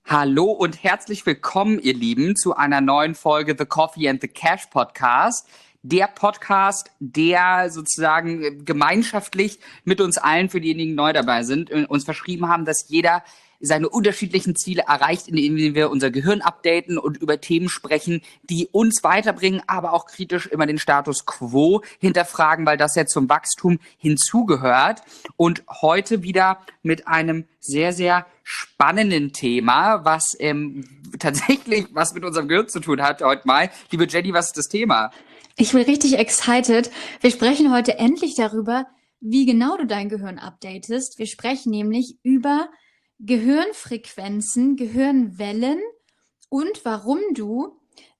Hallo und herzlich willkommen, ihr Lieben, zu einer neuen Folge The Coffee and the Cash Podcast. Der Podcast, der sozusagen gemeinschaftlich mit uns allen, für diejenigen, die neu dabei sind, uns verschrieben haben, dass jeder seine unterschiedlichen Ziele erreicht, indem wir unser Gehirn updaten und über Themen sprechen, die uns weiterbringen, aber auch kritisch immer den Status quo hinterfragen, weil das ja zum Wachstum hinzugehört. Und heute wieder mit einem sehr, sehr spannenden Thema, was tatsächlich was mit unserem Gehirn zu tun hat heute mal. Liebe Jenny, was ist das Thema? Ich bin richtig excited. Wir sprechen heute endlich darüber, wie genau du dein Gehirn updatest. Wir sprechen nämlich über Gehirnfrequenzen, Gehirnwellen und warum du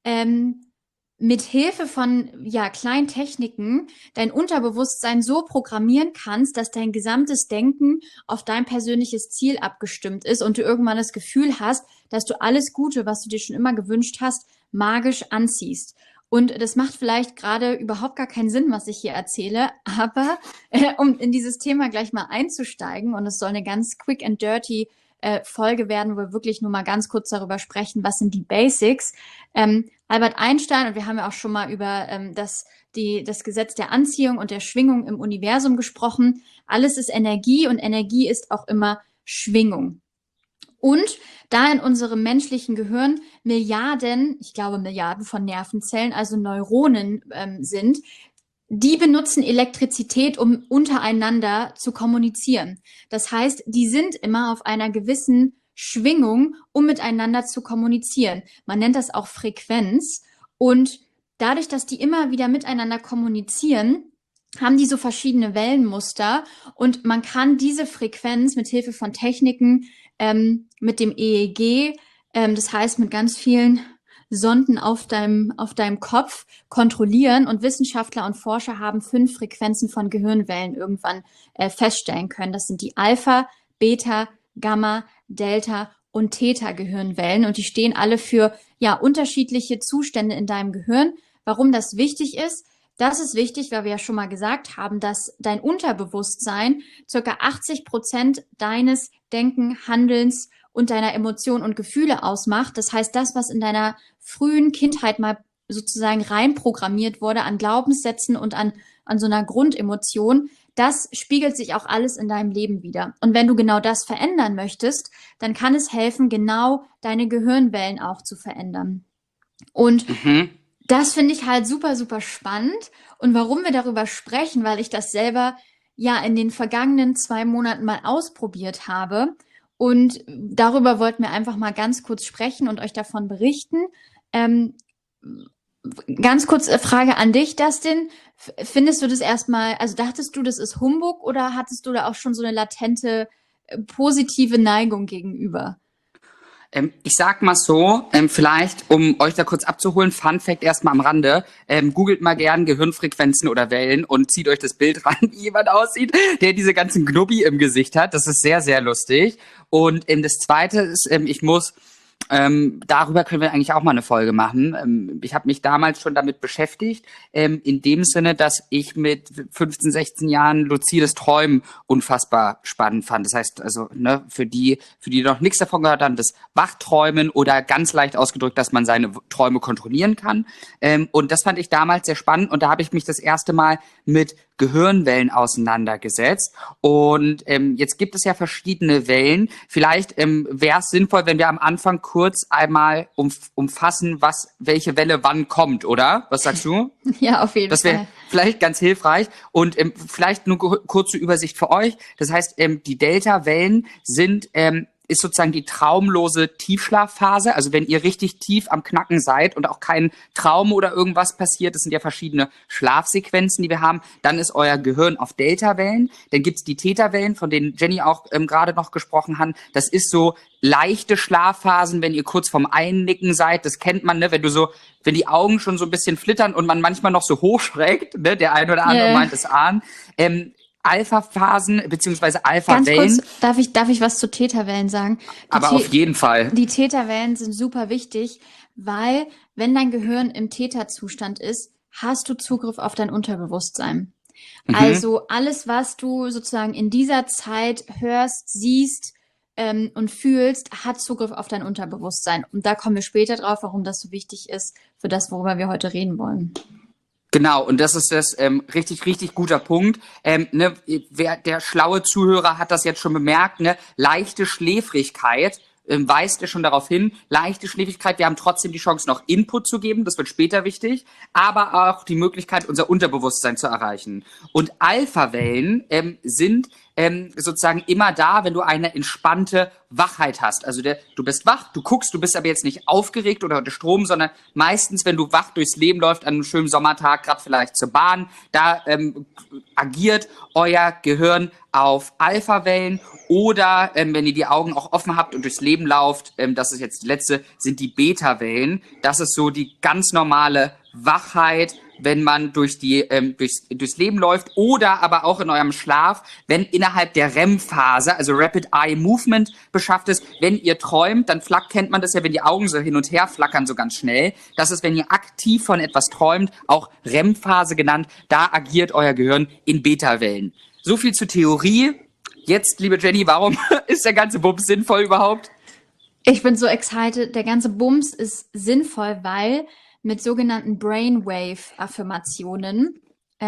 mit Hilfe von kleinen Techniken dein Unterbewusstsein so programmieren kannst, dass dein gesamtes Denken auf dein persönliches Ziel abgestimmt ist und du irgendwann das Gefühl hast, dass du alles Gute, was du dir schon immer gewünscht hast, magisch anziehst. Und das macht vielleicht gerade überhaupt gar keinen Sinn, was ich hier erzähle, aber um in dieses Thema gleich mal einzusteigen, und es soll eine ganz quick and dirty Folge werden, wo wir wirklich nur mal ganz kurz darüber sprechen, was sind die Basics. Albert Einstein, und wir haben ja auch schon mal über das Gesetz der Anziehung und der Schwingung im Universum gesprochen. Alles ist Energie und Energie ist auch immer Schwingung. Und da in unserem menschlichen Gehirn Milliarden von Nervenzellen, also Neuronen sind, die benutzen Elektrizität, um untereinander zu kommunizieren. Das heißt, die sind immer auf einer gewissen Schwingung, um miteinander zu kommunizieren. Man nennt das auch Frequenz. Und dadurch, dass die immer wieder miteinander kommunizieren, haben die so verschiedene Wellenmuster. Und man kann diese Frequenz mit Hilfe von Techniken mit dem EEG, das heißt mit ganz vielen Sonden auf deinem Kopf kontrollieren, und Wissenschaftler und Forscher haben 5 Frequenzen von Gehirnwellen irgendwann feststellen können. Das sind die Alpha, Beta, Gamma, Delta und Theta Gehirnwellen, und die stehen alle für unterschiedliche Zustände in deinem Gehirn. Warum das wichtig ist? Das ist wichtig, weil wir ja schon mal gesagt haben, dass dein Unterbewusstsein ca. 80% deines Denken, Handelns und deiner Emotionen und Gefühle ausmacht. Das heißt, das, was in deiner frühen Kindheit mal sozusagen reinprogrammiert wurde an Glaubenssätzen und an so einer Grundemotion, das spiegelt sich auch alles in deinem Leben wider. Und wenn du genau das verändern möchtest, dann kann es helfen, genau deine Gehirnwellen auch zu verändern. Und das finde ich halt super, super spannend. Und warum wir darüber sprechen, weil ich das selber in den vergangenen 2 Monaten mal ausprobiert habe. Und darüber wollten wir einfach mal ganz kurz sprechen und euch davon berichten. Ganz kurz Frage an dich, Dustin. Findest du das erstmal, also dachtest du, das ist Humbug, oder hattest du da auch schon so eine latente positive Neigung gegenüber? Ich sag mal so, vielleicht, um euch da kurz abzuholen, Fun Fact erstmal am Rande, googelt mal gern Gehirnfrequenzen oder Wellen und zieht euch das Bild ran, wie jemand aussieht, der diese ganzen Knubbi im Gesicht hat. Das ist sehr, sehr lustig. Und das Zweite ist, darüber können wir eigentlich auch mal eine Folge machen. Ich habe mich damals schon damit beschäftigt, in dem Sinne, dass ich mit 15, 16 Jahren luzides Träumen unfassbar spannend fand. Das heißt, also für die noch nichts davon gehört haben, das Wachträumen, oder ganz leicht ausgedrückt, dass man seine Träume kontrollieren kann. Und das fand ich damals sehr spannend, und da habe ich mich das erste Mal mit Gehirnwellen auseinandergesetzt. Und jetzt gibt es ja verschiedene Wellen. Vielleicht wäre es sinnvoll, wenn wir am Anfang kurz einmal umfassen, welche Welle wann kommt, oder? Was sagst du? Ja, auf jeden Fall. Das wäre vielleicht ganz hilfreich. Und vielleicht nur kurze Übersicht für euch. Das heißt, die Delta-Wellen ist sozusagen die traumlose Tiefschlafphase. Also wenn ihr richtig tief am Knacken seid und auch kein Traum oder irgendwas passiert, das sind ja verschiedene Schlafsequenzen, die wir haben, dann ist euer Gehirn auf Delta-Wellen. Dann gibt's die Theta-Wellen, von denen Jenny auch gerade noch gesprochen hat. Das ist so leichte Schlafphasen, wenn ihr kurz vorm Einnicken seid. Das kennt man, ne? Wenn die Augen schon so ein bisschen flittern und man manchmal noch so hochschreckt, ne? Der eine oder andere meint es ahnen. Alpha-Phasen beziehungsweise Alpha-Wellen. Ganz kurz, darf ich was zu Theta-Wellen sagen? Aber auf jeden Fall. Die Theta-Wellen sind super wichtig, weil wenn dein Gehirn im Theta-Zustand ist, hast du Zugriff auf dein Unterbewusstsein. Also alles, was du sozusagen in dieser Zeit hörst, siehst, und fühlst, hat Zugriff auf dein Unterbewusstsein. Und da kommen wir später drauf, warum das so wichtig ist für das, worüber wir heute reden wollen. Genau, und das ist das richtig, richtig guter Punkt. Der schlaue Zuhörer hat das jetzt schon bemerkt, ne? Leichte Schläfrigkeit weist ja schon darauf hin, leichte Schläfrigkeit, wir haben trotzdem die Chance, noch Input zu geben, das wird später wichtig, aber auch die Möglichkeit, unser Unterbewusstsein zu erreichen. Und Alpha-Wellen sind sozusagen immer da, wenn du eine entspannte Wachheit hast. Also du bist wach, du guckst, du bist aber jetzt nicht aufgeregt oder unter Strom, sondern meistens, wenn du wach durchs Leben läufst, an einem schönen Sommertag, gerade vielleicht zur Bahn, da agiert euer Gehirn auf Alpha-Wellen oder wenn ihr die Augen auch offen habt und durchs Leben lauft, das ist jetzt die letzte, sind die Beta-Wellen. Das ist so die ganz normale Wachheit, wenn man durchs Leben läuft oder aber auch in eurem Schlaf, wenn innerhalb der REM-Phase, also Rapid Eye Movement beschafft ist, wenn ihr träumt, dann kennt man das ja, wenn die Augen so hin und her flackern so ganz schnell. Das ist, wenn ihr aktiv von etwas träumt, auch REM-Phase genannt, da agiert euer Gehirn in Beta-Wellen. So viel zur Theorie. Jetzt, liebe Jenny, warum ist der ganze Bums sinnvoll überhaupt? Ich bin so excited. Der ganze Bums ist sinnvoll, weil mit sogenannten Brainwave-Affirmationen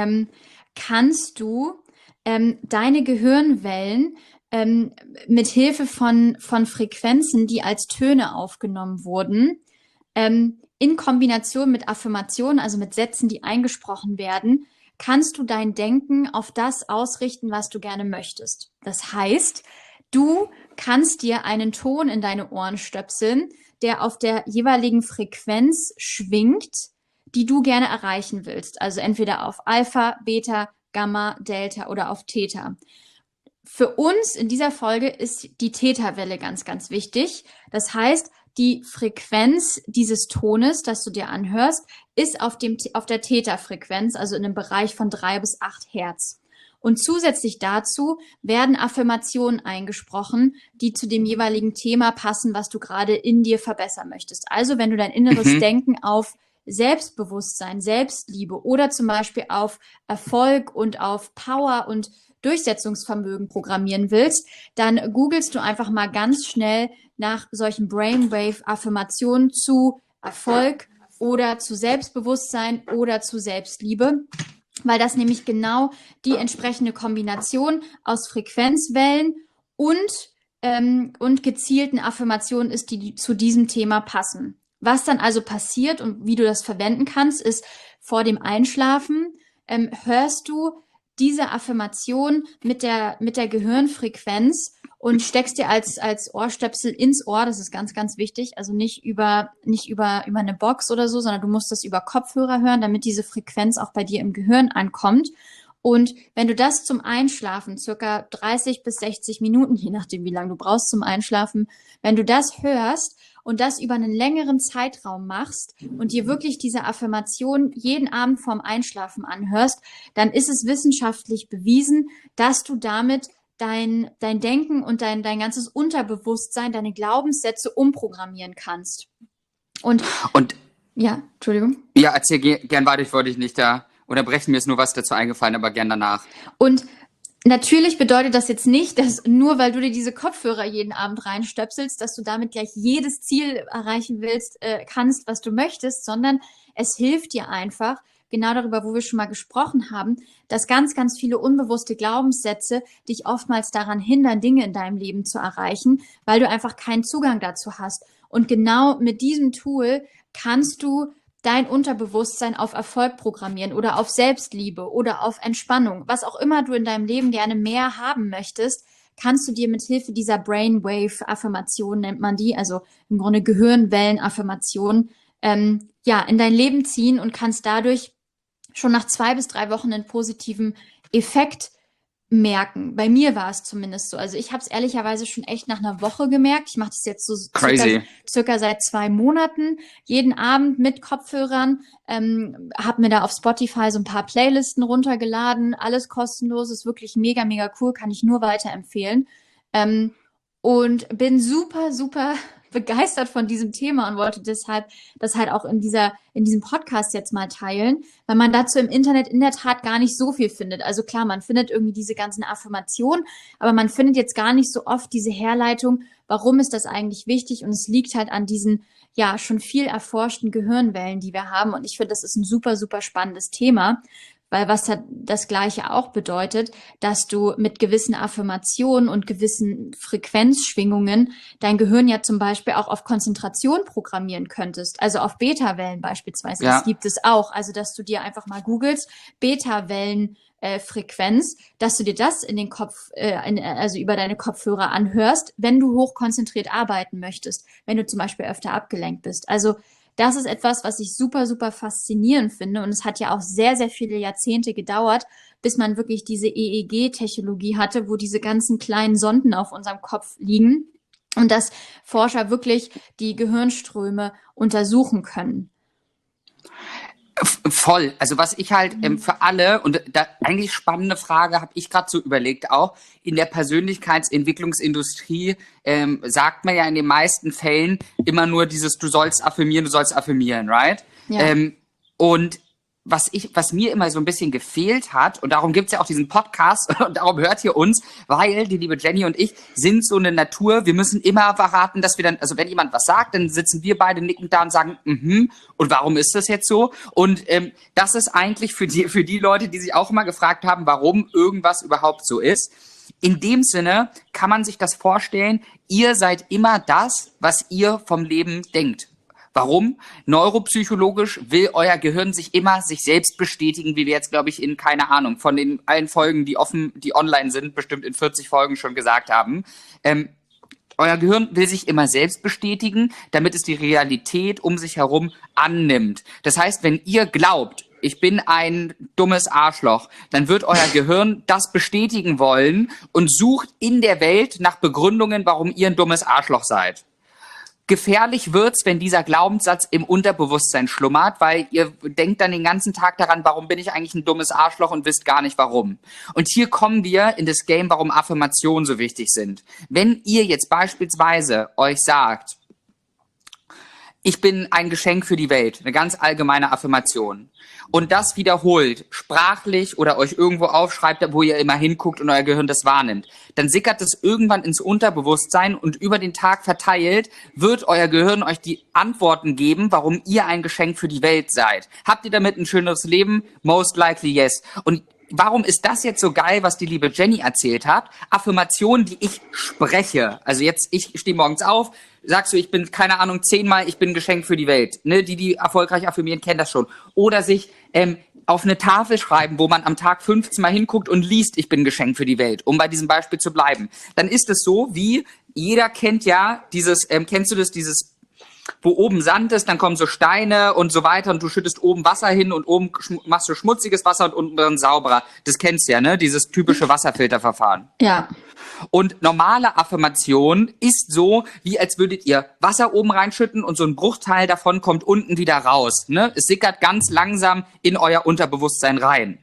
kannst du deine Gehirnwellen mit Hilfe von Frequenzen, die als Töne aufgenommen wurden, in Kombination mit Affirmationen, also mit Sätzen, die eingesprochen werden, kannst du dein Denken auf das ausrichten, was du gerne möchtest. Das heißt, du kannst dir einen Ton in deine Ohren stöpseln, der auf der jeweiligen Frequenz schwingt, die du gerne erreichen willst. Also entweder auf Alpha, Beta, Gamma, Delta oder auf Theta. Für uns in dieser Folge ist die Theta-Welle ganz, ganz wichtig. Das heißt, die Frequenz dieses Tones, das du dir anhörst, ist auf der Theta-Frequenz, also in einem Bereich von 3 bis 8 Hertz. Und zusätzlich dazu werden Affirmationen eingesprochen, die zu dem jeweiligen Thema passen, was du gerade in dir verbessern möchtest. Also wenn du dein inneres Denken auf Selbstbewusstsein, Selbstliebe oder zum Beispiel auf Erfolg und auf Power und Durchsetzungsvermögen programmieren willst, dann googelst du einfach mal ganz schnell nach solchen Brainwave-Affirmationen zu Erfolg oder zu Selbstbewusstsein oder zu Selbstliebe, weil das nämlich genau die entsprechende Kombination aus Frequenzwellen und gezielten Affirmationen ist, die zu diesem Thema passen. Was dann also passiert und wie du das verwenden kannst, ist vor dem Einschlafen hörst du diese Affirmation mit der Gehirnfrequenz und steckst dir als Ohrstöpsel ins Ohr. Das ist ganz, ganz wichtig. Also nicht über eine Box oder so, sondern du musst das über Kopfhörer hören, damit diese Frequenz auch bei dir im Gehirn ankommt. Und wenn du das zum Einschlafen, circa 30 bis 60 Minuten, je nachdem, wie lange du brauchst zum Einschlafen, wenn du das hörst und das über einen längeren Zeitraum machst und dir wirklich diese Affirmation jeden Abend vorm Einschlafen anhörst, dann ist es wissenschaftlich bewiesen, dass du damit dein Denken und dein ganzes Unterbewusstsein, deine Glaubenssätze umprogrammieren kannst. Und ja, Entschuldigung. Ja, erzähl gern weiter, ich wollte dich nicht da unterbrechen, mir ist nur was dazu eingefallen, aber gern danach. Und natürlich bedeutet das jetzt nicht, dass nur weil du dir diese Kopfhörer jeden Abend reinstöpselst, dass du damit gleich jedes Ziel erreichen kannst, was du möchtest, sondern es hilft dir einfach, genau darüber, wo wir schon mal gesprochen haben, dass ganz, ganz viele unbewusste Glaubenssätze dich oftmals daran hindern, Dinge in deinem Leben zu erreichen, weil du einfach keinen Zugang dazu hast. Und genau mit diesem Tool kannst du dein Unterbewusstsein auf Erfolg programmieren oder auf Selbstliebe oder auf Entspannung. Was auch immer du in deinem Leben gerne mehr haben möchtest, kannst du dir mit Hilfe dieser Brainwave-Affirmation, nennt man die, also im Grunde Gehirnwellen-Affirmation, in dein Leben ziehen und kannst dadurch schon nach 2 bis 3 Wochen einen positiven Effekt merken. Bei mir war es zumindest so. Also ich habe es ehrlicherweise schon echt nach einer Woche gemerkt. Ich mache das jetzt so circa seit 2 Monaten, jeden Abend mit Kopfhörern, habe mir da auf Spotify so ein paar Playlisten runtergeladen, alles kostenlos, ist wirklich mega, mega cool, kann ich nur weiterempfehlen. Und bin super, super begeistert von diesem Thema und wollte deshalb das halt auch in diesem Podcast jetzt mal teilen, weil man dazu im Internet in der Tat gar nicht so viel findet. Also klar, man findet irgendwie diese ganzen Affirmationen, aber man findet jetzt gar nicht so oft diese Herleitung, warum ist das eigentlich wichtig? Und es liegt halt an diesen, ja, schon viel erforschten Gehirnwellen, die wir haben. Und ich finde, das ist ein super, super spannendes Thema. Weil was das Gleiche auch bedeutet, dass du mit gewissen Affirmationen und gewissen Frequenzschwingungen dein Gehirn ja zum Beispiel auch auf Konzentration programmieren könntest. Also auf Beta-Wellen beispielsweise. Ja. Das gibt es auch. Also dass du dir einfach mal googelst, Beta-Wellen Frequenz, dass du dir das in den Kopf, also über deine Kopfhörer anhörst, wenn du hochkonzentriert arbeiten möchtest, wenn du zum Beispiel öfter abgelenkt bist. Also das ist etwas, was ich super, super faszinierend finde. Und es hat ja auch sehr, sehr viele Jahrzehnte gedauert, bis man wirklich diese EEG-Technologie hatte, wo diese ganzen kleinen Sonden auf unserem Kopf liegen und dass Forscher wirklich die Gehirnströme untersuchen können. Voll. Also was ich halt für alle, und da eigentlich spannende Frage, habe ich gerade so überlegt auch, in der Persönlichkeitsentwicklungsindustrie sagt man ja in den meisten Fällen immer nur dieses, du sollst affirmieren, right? Ja. Und was mir immer so ein bisschen gefehlt hat, und darum gibt's ja auch diesen Podcast, und darum hört ihr uns, weil die liebe Jenny und ich sind so eine Natur, wir müssen immer verraten, dass wir dann, also wenn jemand was sagt, dann sitzen wir beide nickend da und sagen, und warum ist das jetzt so? Und das ist eigentlich für die Leute, die sich auch immer gefragt haben, warum irgendwas überhaupt so ist. In dem Sinne kann man sich das vorstellen, ihr seid immer das, was ihr vom Leben denkt. Warum? Neuropsychologisch will euer Gehirn sich immer sich selbst bestätigen, wie wir jetzt, glaube ich, in, keine Ahnung, von den allen Folgen, die online sind, bestimmt in 40 Folgen schon gesagt haben. Euer Gehirn will sich immer selbst bestätigen, damit es die Realität um sich herum annimmt. Das heißt, wenn ihr glaubt, ich bin ein dummes Arschloch, dann wird euer Gehirn das bestätigen wollen und sucht in der Welt nach Begründungen, warum ihr ein dummes Arschloch seid. Gefährlich wird's, wenn dieser Glaubenssatz im Unterbewusstsein schlummert, weil ihr denkt dann den ganzen Tag daran, warum bin ich eigentlich ein dummes Arschloch und wisst gar nicht warum. Und hier kommen wir in das Game, warum Affirmationen so wichtig sind. Wenn ihr jetzt beispielsweise euch sagt, ich bin ein Geschenk für die Welt, eine ganz allgemeine Affirmation, und das wiederholt, sprachlich oder euch irgendwo aufschreibt, wo ihr immer hinguckt und euer Gehirn das wahrnimmt, dann sickert es irgendwann ins Unterbewusstsein und über den Tag verteilt wird euer Gehirn euch die Antworten geben, warum ihr ein Geschenk für die Welt seid. Habt ihr damit ein schöneres Leben? Most likely yes. Und warum ist das jetzt so geil, was die liebe Jenny erzählt hat? Affirmationen, die ich spreche. Also jetzt, ich stehe morgens auf, sagst du, ich bin, keine Ahnung, 10-mal, ich bin ein Geschenk für die Welt. Ne? Die erfolgreich affirmieren, kennen das schon. Oder sich auf eine Tafel schreiben, wo man am Tag 15 Mal hinguckt und liest, ich bin ein Geschenk für die Welt, um bei diesem Beispiel zu bleiben. Dann ist es so, wie jeder kennt ja dieses, kennst du das, dieses, wo oben Sand ist, dann kommen so Steine und so weiter und du schüttest oben Wasser hin und oben machst du schmutziges Wasser und unten drin sauberer. Das kennst du ja, ne? Dieses typische Wasserfilterverfahren. Ja. Und normale Affirmation ist so, wie als würdet ihr Wasser oben reinschütten und so ein Bruchteil davon kommt unten wieder raus. Ne? Es sickert ganz langsam in euer Unterbewusstsein rein.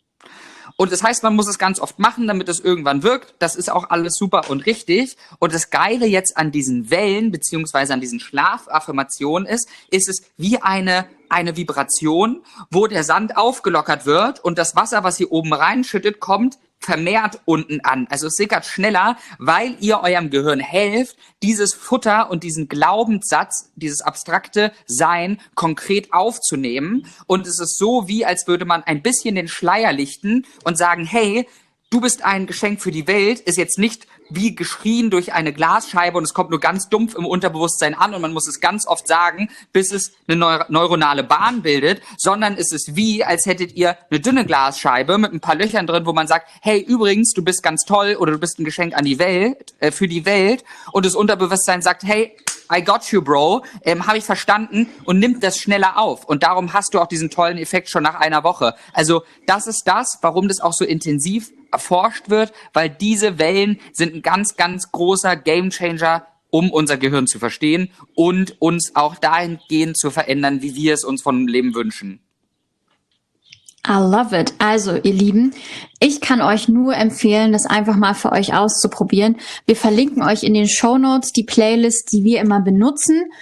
Und das heißt, man muss es ganz oft machen, damit es irgendwann wirkt. Das ist auch alles super und richtig. Und das Geile jetzt an diesen Wellen, beziehungsweise an diesen Schlafaffirmationen ist es wie eine Vibration, wo der Sand aufgelockert wird und das Wasser, was ihr oben reinschüttet, kommt vermehrt unten an. Also es sickert schneller, weil ihr eurem Gehirn helft, dieses Futter und diesen Glaubenssatz, dieses abstrakte Sein konkret aufzunehmen. Und es ist so, wie als würde man ein bisschen den Schleier lichten und sagen, hey, du bist ein Geschenk für die Welt, ist jetzt nicht wie geschrien durch eine Glasscheibe und es kommt nur ganz dumpf im Unterbewusstsein an und man muss es ganz oft sagen, bis es eine neuronale Bahn bildet, sondern es ist wie, als hättet ihr eine dünne Glasscheibe mit ein paar Löchern drin, wo man sagt, hey, übrigens, du bist ganz toll oder du bist ein Geschenk an die Welt, für die Welt, und das Unterbewusstsein sagt, hey, I got you, bro, habe ich verstanden, und nimmt das schneller auf. Und darum hast du auch diesen tollen Effekt schon nach einer Woche. Also das ist das, warum das auch so intensiv erforscht wird, weil diese Wellen sind ein ganz, ganz großer Gamechanger, um unser Gehirn zu verstehen und uns auch dahingehend zu verändern, wie wir es uns vom Leben wünschen. I love it. Also, ihr Lieben, ich kann euch nur empfehlen, das einfach mal für euch auszuprobieren. Wir verlinken euch in den Shownotes die Playlist, die wir immer benutzen.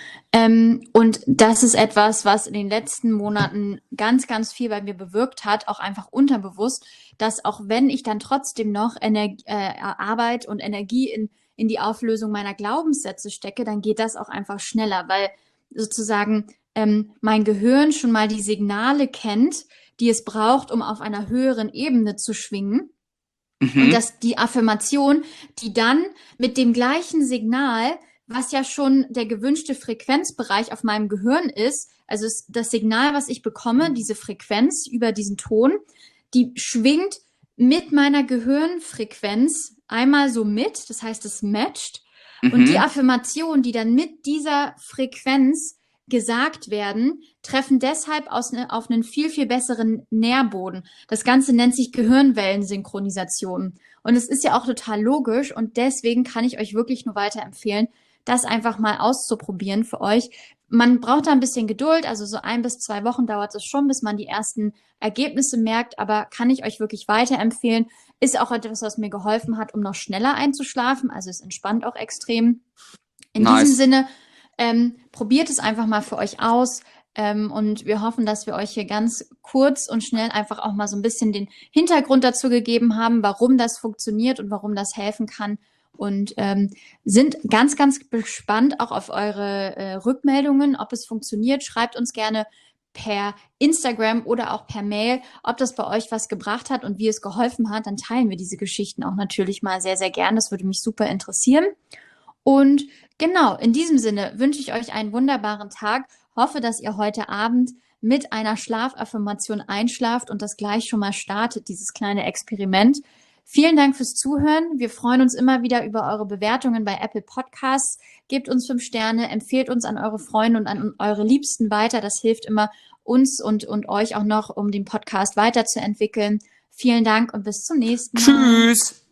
Und das ist etwas, was in den letzten Monaten ganz, ganz viel bei mir bewirkt hat, auch einfach unterbewusst, dass auch wenn ich dann trotzdem noch Arbeit und Energie in die Auflösung meiner Glaubenssätze stecke, dann geht das auch einfach schneller, weil sozusagen mein Gehirn schon mal die Signale kennt, die es braucht, um auf einer höheren Ebene zu schwingen. Und dass die Affirmation, die dann mit dem gleichen Signal, was ja schon der gewünschte Frequenzbereich auf meinem Gehirn ist, also das Signal, was ich bekomme, diese Frequenz über diesen Ton, die schwingt mit meiner Gehirnfrequenz einmal so mit, das heißt, es matcht. Und die Affirmationen, die dann mit dieser Frequenz gesagt werden, treffen deshalb auf einen viel, viel besseren Nährboden. Das Ganze nennt sich Gehirnwellensynchronisation. Und es ist ja auch total logisch und deswegen kann ich euch wirklich nur weiterempfehlen, das einfach mal auszuprobieren für euch. Man braucht da ein bisschen Geduld, also so 1 bis 2 Wochen dauert es schon, bis man die ersten Ergebnisse merkt, aber kann ich euch wirklich weiterempfehlen. Ist auch etwas, was mir geholfen hat, um noch schneller einzuschlafen, also es entspannt auch extrem. In diesem Sinne, probiert es einfach mal für euch aus und wir hoffen, dass wir euch hier ganz kurz und schnell einfach auch mal so ein bisschen den Hintergrund dazu gegeben haben, warum das funktioniert und warum das helfen kann und sind ganz, ganz gespannt auch auf eure Rückmeldungen, ob es funktioniert. Schreibt uns gerne per Instagram oder auch per Mail, ob das bei euch was gebracht hat und wie es geholfen hat. Dann teilen wir diese Geschichten auch natürlich mal sehr, sehr gern. Das würde mich super interessieren. Und genau, in diesem Sinne wünsche ich euch einen wunderbaren Tag. Hoffe, dass ihr heute Abend mit einer Schlafaffirmation einschlaft und das gleich schon mal startet, dieses kleine Experiment. Vielen Dank fürs Zuhören. Wir freuen uns immer wieder über eure Bewertungen bei Apple Podcasts. Gebt uns 5 Sterne, empfehlt uns an eure Freunde und an eure Liebsten weiter. Das hilft immer uns und euch auch noch, um den Podcast weiterzuentwickeln. Vielen Dank und bis zum nächsten Mal. Tschüss.